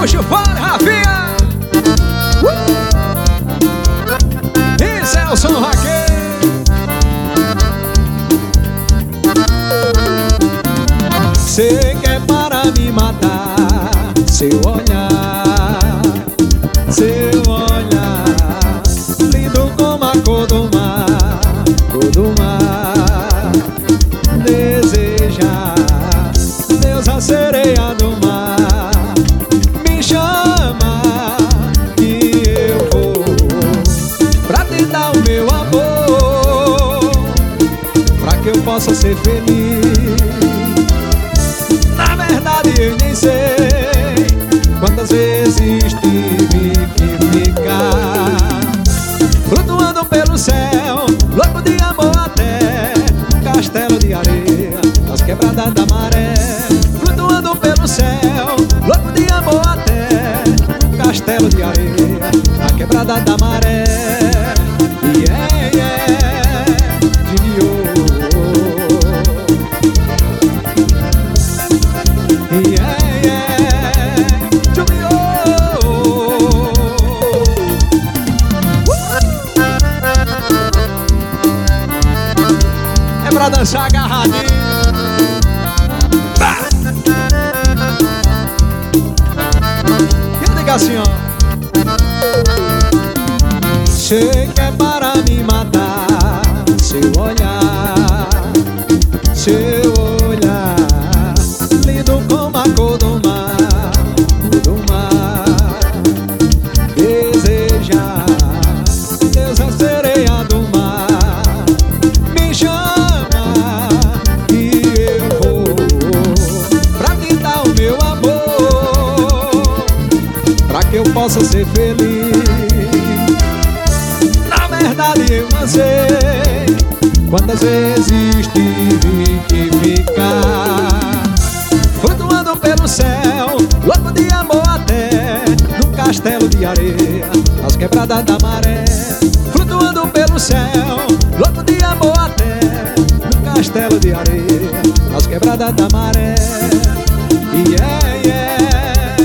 Puxa o fone, Rafinha. E Celso Raquel. Cê quer para me matar, seu olhar, seu olhar, lindo como a cor do mar, cor do mar. Deseja, Deus a sereia do mar, me chama que eu vou pra te dar o meu amor, pra que eu possa ser feliz. Na verdade eu nem sei quantas vezes tive que ficar flutuando pelo céu, louco de amor até um castelo de areia nas quebradas da maré. Flutuando pelo céu, louco de amor até um castelo de areia na quebrada da maré. Yeah, yeah, Junior. Yeah, yeah, Junior. É pra dançar agarradinho. E eu digo assim, ó. Sei que é para me matar, seu olhar, seu olhar, lindo como a cor do mar, cor do mar. Deseja, Deus a sereia do mar, me chama que eu vou pra te dar o meu amor, pra que eu possa ser feliz. Na verdade eu não sei quantas vezes tive que ficar flutuando pelo céu, louco de amor até num castelo de areia nas quebradas da maré. Flutuando pelo céu, louco de amor até num castelo de areia nas quebradas da maré. Yeah, yeah,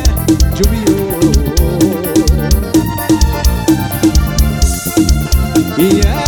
Junior. Yeah.